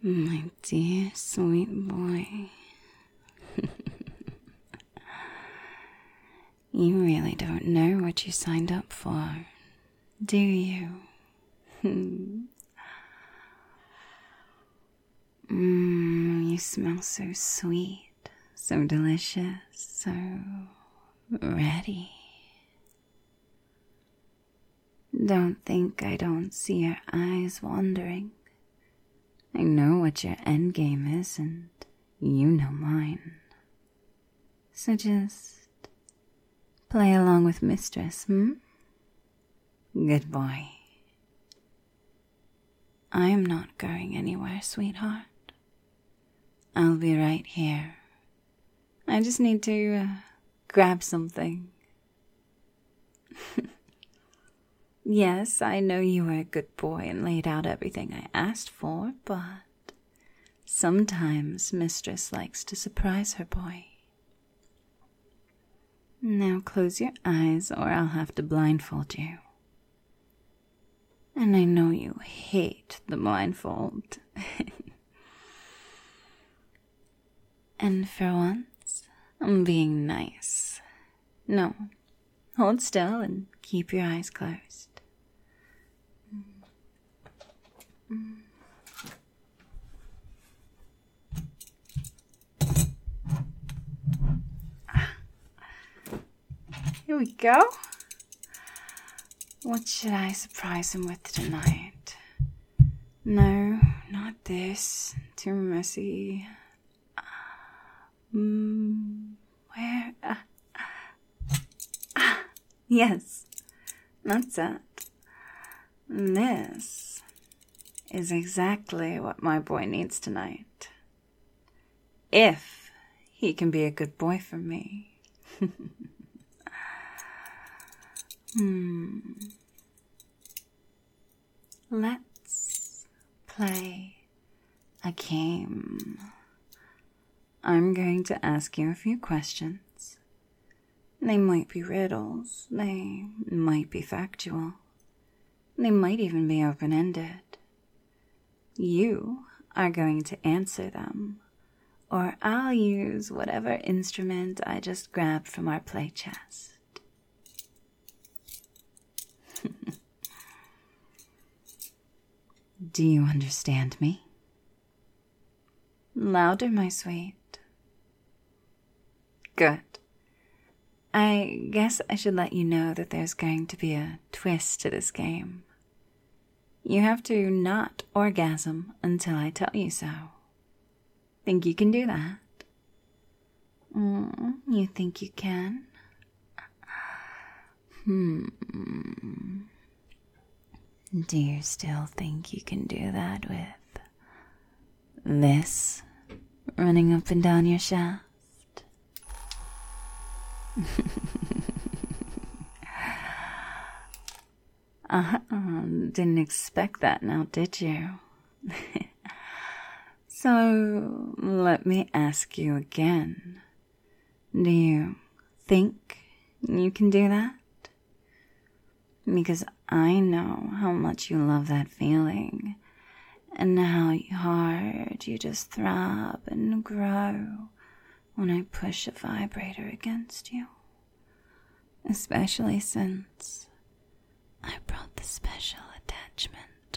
My dear sweet boy. You really don't know what you signed up for, do you? You smell so sweet, so delicious, so ready. Don't think I don't see your eyes wandering. I know what your endgame is, and you know mine. So just play along with Mistress, Good boy. I am not going anywhere, sweetheart. I'll be right here. I just need to grab something. Yes, I know you were a good boy and laid out everything I asked for, but sometimes Mistress likes to surprise her boy. Now close your eyes or I'll have to blindfold you. And I know you hate the blindfold. And for once, I'm being nice. No, hold still and keep your eyes closed. Here we go. What should I surprise him with tonight? No, not this. Too messy. Where? Yes, that's it. This is exactly what my boy needs tonight. If he can be a good boy for me. Let's play a game. I'm going to ask you a few questions. They might be riddles. They might be factual. They might even be open-ended. You are going to answer them, or I'll use whatever instrument I just grabbed from our play chest. Do you understand me? Louder, my sweet. Good. I guess I should let you know that there's going to be a twist to this game. You have to not orgasm until I tell you so. Think you can do that? You think you can? Do you still think you can do that with this running up and down your shaft? Didn't expect that now, did you? So, let me ask you again. Do you think you can do that? Because I know how much you love that feeling, and how hard you just throb and grow when I push a vibrator against you. Especially since I brought the special attachment.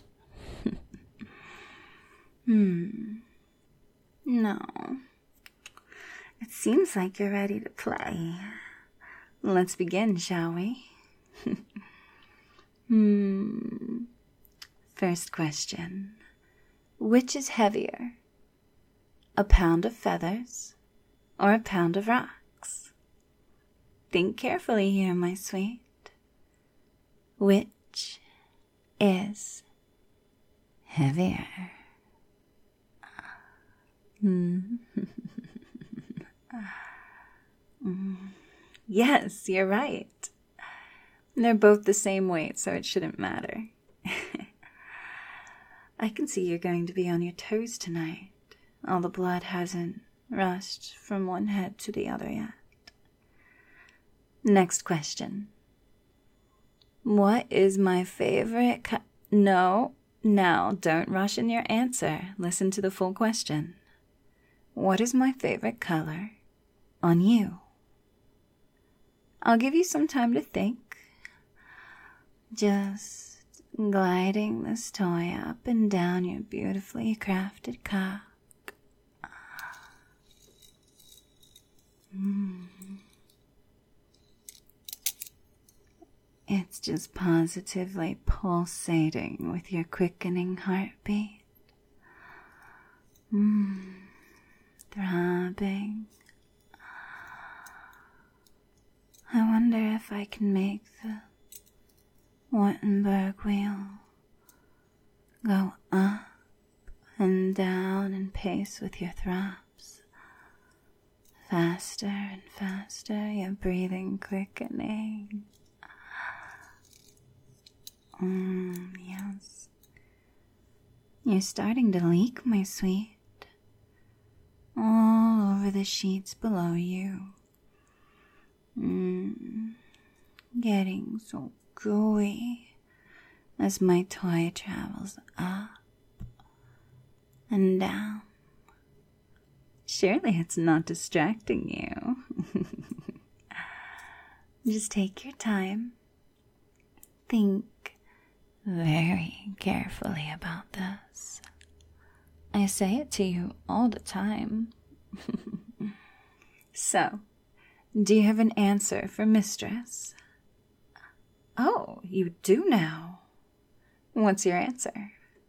No. It seems like you're ready to play. Let's begin, shall we? First question. Which is heavier? A pound of feathers or a pound of rocks? Think carefully here, my sweet. Which is heavier? Yes, you're right. They're both the same weight, so it shouldn't matter. I can see you're going to be on your toes tonight. All the blood hasn't rushed from one head to the other yet. Next question. What is my favorite No, Now, don't rush in your answer. Listen to the full question. What is my favorite color on you? I'll give you some time to think. Just gliding this toy up and down your beautifully crafted cock. It's just positively pulsating with your quickening heartbeat. Throbbing. I wonder if I can make the Wartenberg wheel go up and down in pace with your throbs. Faster and faster, your breathing quickening. Yes. You're starting to leak, my sweet. All over the sheets below you. Getting so gooey as my toy travels up and down. Surely it's not distracting you. Just take your time. Think very carefully about this. I say it to you all the time. So, do you have an answer for Mistress? Oh, you do now. What's your answer?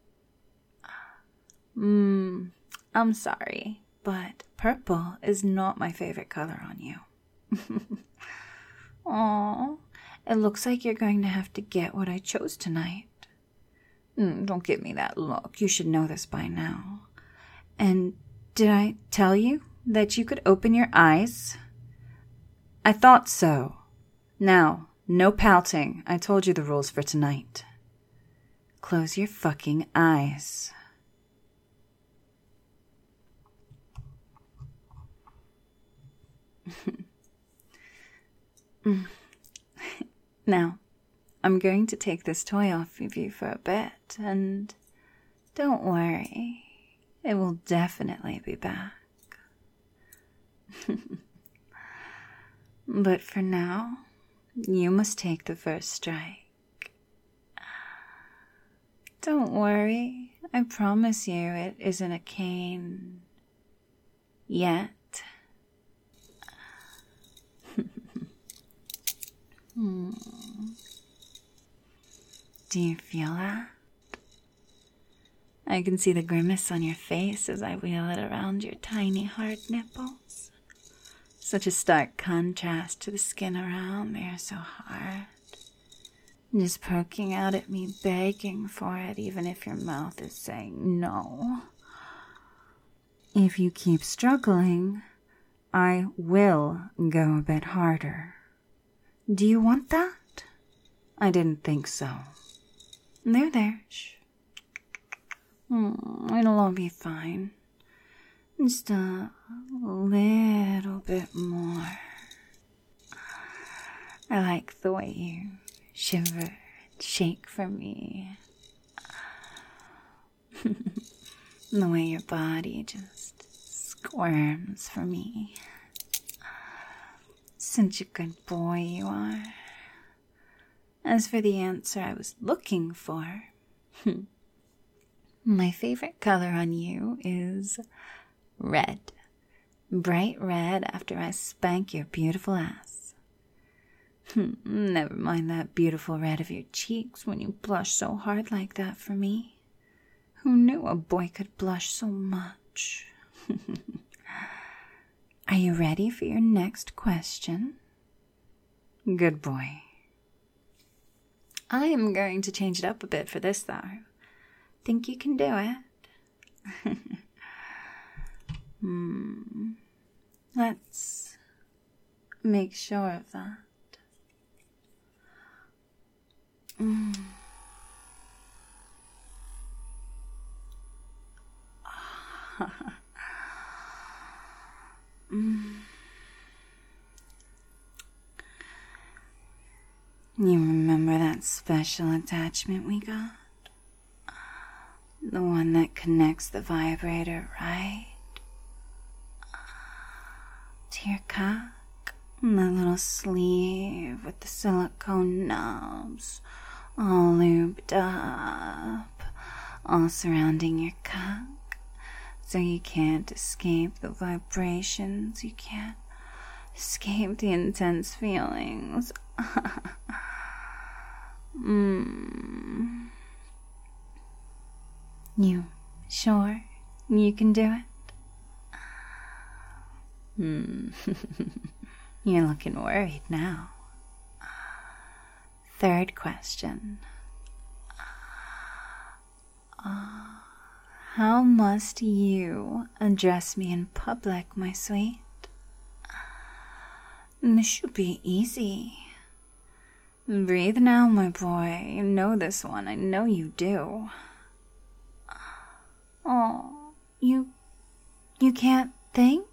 I'm sorry, but purple is not my favorite color on you. Aw, it looks like you're going to have to get what I chose tonight. Don't give me that look. You should know this by now. And did I tell you that you could open your eyes? I thought so. Now, no pouting. I told you the rules for tonight. Close your fucking eyes. Now, I'm going to take this toy off of you for a bit, and don't worry, it will definitely be back. But for now, you must take the first strike. Don't worry, I promise you it isn't a cane yet. Do you feel that? I can see the grimace on your face as I wheel it around your tiny hard nipples. Such a stark contrast to the skin around. They are so hard. Just poking out at me, begging for it, even if your mouth is saying no. If you keep struggling, I will go a bit harder. Do you want that? I didn't think so. There. Shh. It'll all be fine. Just a little bit more. I like the way you shiver and shake for me. The way your body just squirms for me. Such a good boy you are. As for the answer I was looking for, my favorite color on you is red. Bright red after I spank your beautiful ass. Never mind that beautiful red of your cheeks when you blush so hard like that for me. Who knew a boy could blush so much? Are you ready for your next question? Good boy. I am going to change it up a bit for this, though. Think you can do it? Let's make sure of that. You remember that special attachment we got? The one that connects the vibrator right to your cock. And that little sleeve with the silicone knobs all lubed up, all surrounding your cock. So you can't escape the vibrations, you can't escape the intense feelings. You sure you can do it? You're looking worried now. Third question. How must you address me in public, my sweet? This should be easy. Breathe now, my boy. You know this one. I know you do. Oh, you can't think?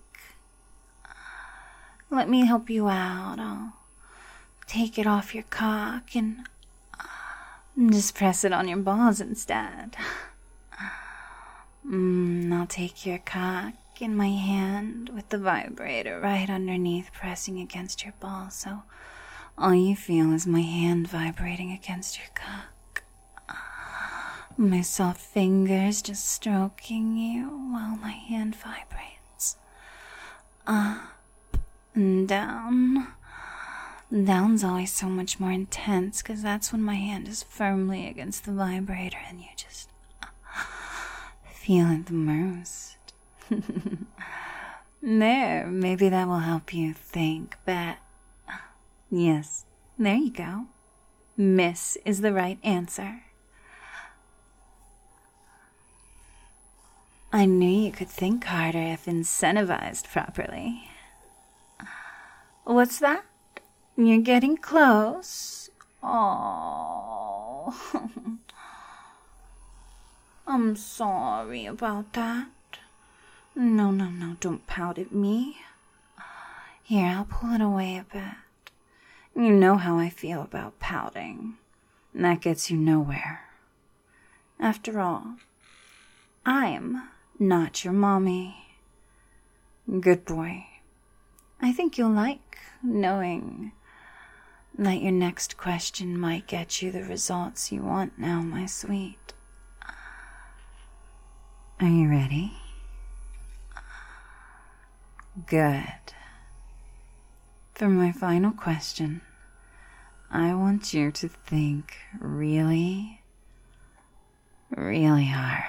Let me help you out. I'll take it off your cock and just press it on your balls instead. I'll take your cock in my hand with the vibrator right underneath pressing against your balls, so all you feel is my hand vibrating against your cock. My soft fingers just stroking you while my hand vibrates. Up and down. Down's always so much more intense because that's when my hand is firmly against the vibrator and you just feel it the most. There, maybe that will help you think better. Yes, there you go. Miss is the right answer. I knew you could think harder if incentivized properly. What's that? You're getting close. Oh, I'm sorry about that. No, don't pout at me. Here, I'll pull it away a bit. You know how I feel about pouting. That gets you nowhere. After all, I'm not your mommy. Good boy. I think you'll like knowing that your next question might get you the results you want now, my sweet. Are you ready? Good. For my final question, I want you to think really, really hard.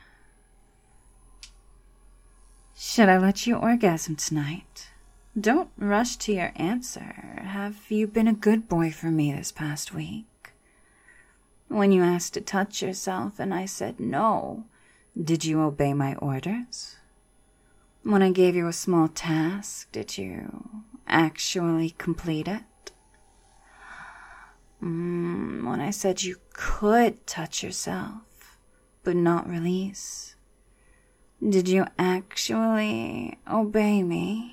Should I let you orgasm tonight? Don't rush to your answer. Have you been a good boy for me this past week? When you asked to touch yourself and I said no, did you obey my orders? When I gave you a small task, did you actually complete it? When I said you could touch yourself, but not release, did you actually obey me?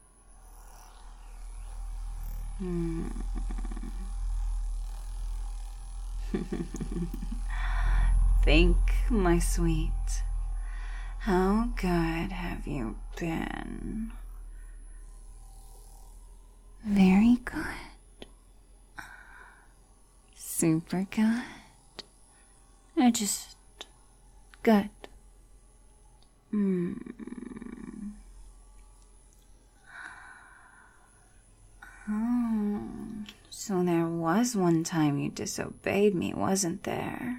Think, my sweet. How good have you been? Very good. Super good. Or just good. Oh, so there was one time you disobeyed me, wasn't there?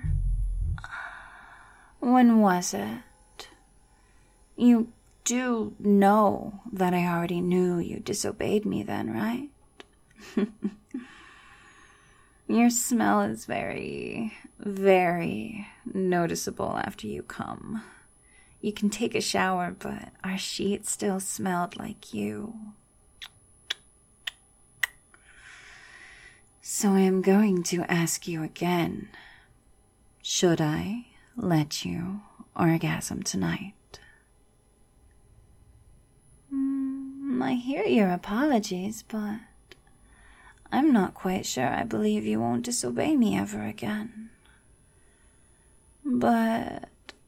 When was it? You do know that I already knew you disobeyed me then, right? Your smell is very, very noticeable after you come. You can take a shower, but our sheets still smelled like you. So I am going to ask you again. Should I let you orgasm tonight? I hear your apologies, but I'm not quite sure I believe you won't disobey me ever again. But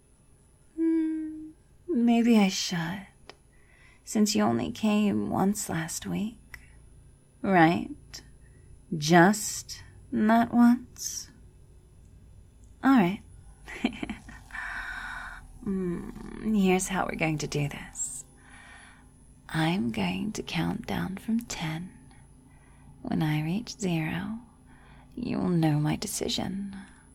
maybe I should, since you only came once last week, right? Just that once? Alright. Here's how we're going to do this. I'm going to count down from 10. When I reach 0, you will know my decision.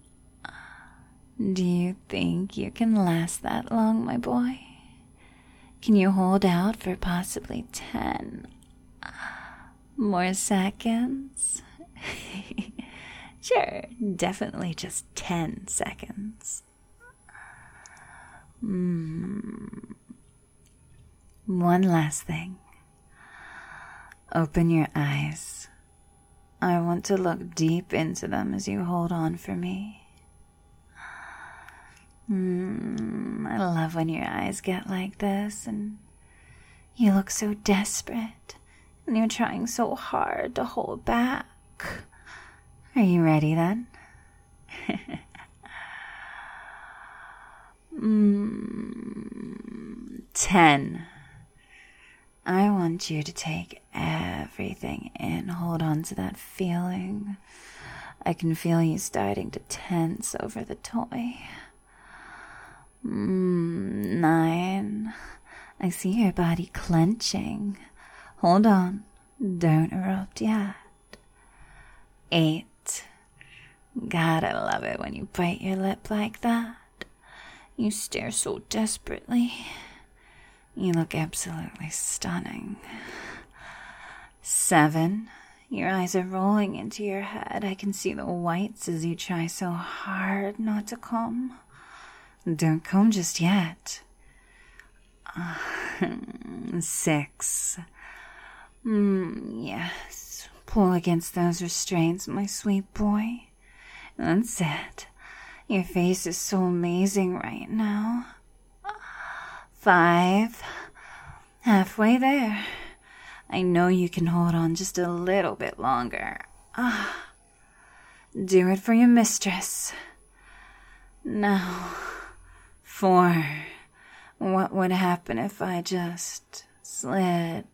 Do you think you can last that long, my boy? Can you hold out for possibly 10 more seconds? Sure, definitely just 10 seconds. One last thing. Open your eyes. I want to look deep into them as you hold on for me. I love when your eyes get like this and you look so desperate and you're trying so hard to hold back. Are you ready then? 10. I want you to take everything in. Hold on to that feeling. I can feel you starting to tense over the toy. 9. I see your body clenching. Hold on. Don't erupt yet. 8. God, I love it when you bite your lip like that. You stare so desperately. You look absolutely stunning. 7. Your eyes are rolling into your head. I can see the whites as you try so hard not to come. Don't come just yet. 6. Yes. Pull against those restraints, my sweet boy. That's it. Your face is so amazing right now. 5. Halfway there. I know you can hold on just a little bit longer. Do it for your mistress. Now, 4. What would happen if I just slid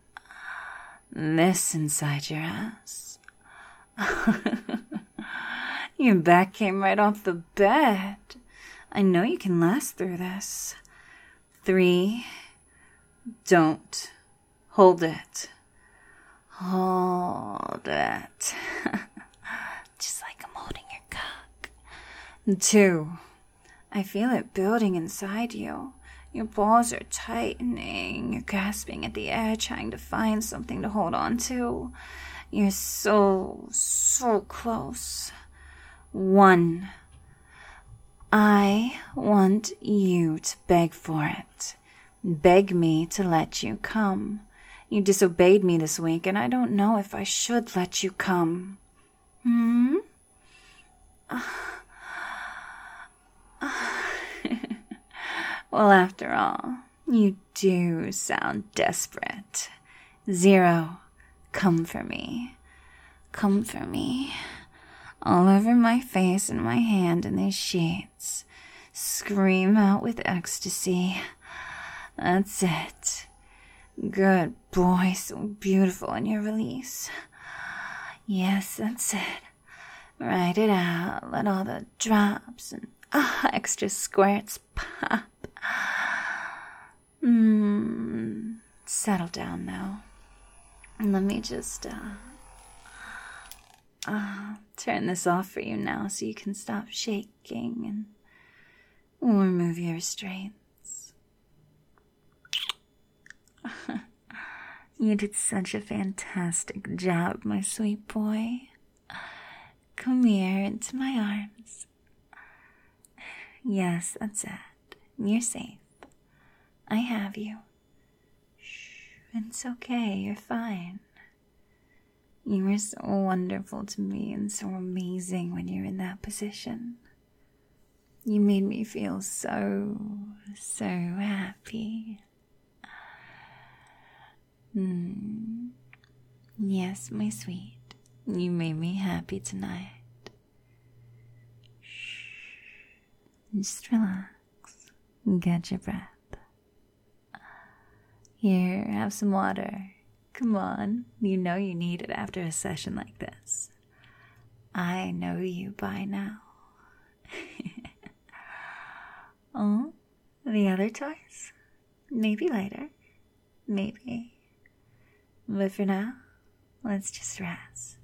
this inside your ass? Your back came right off the bed. I know you can last through this. 3. Don't. Hold it. Hold it. Just like I'm holding your cock. 2. I feel it building inside you. Your balls are tightening. You're grasping at the air, trying to find something to hold on to. You're so close. 1. I want you to beg for it. Beg me to let you come. You disobeyed me this week, and I don't know if I should let you come. Well, after all, you do sound desperate. 0. Come for me. Come for me. All over my face and my hand in these sheets. Scream out with ecstasy. That's it. Good boy, so beautiful in your release. Yes, that's it. Write it out. Let all the drops and extra squirts pop. Settle down now. Let me just turn this off for you now so you can stop shaking, and we'll remove your restraints. You did such a fantastic job, my sweet boy. Come here into my arms. Yes, that's it. You're safe. I have you. Shh, it's okay. You're fine. You were so wonderful to me and so amazing when you're in that position. You made me feel so happy. Yes, my sweet. You made me happy tonight. Shh. Just relax. Get your breath. Here, have some water. Come on, you know you need it after a session like this. I know you by now. Oh, the other toys? Maybe later. Maybe. But for now, let's just rest.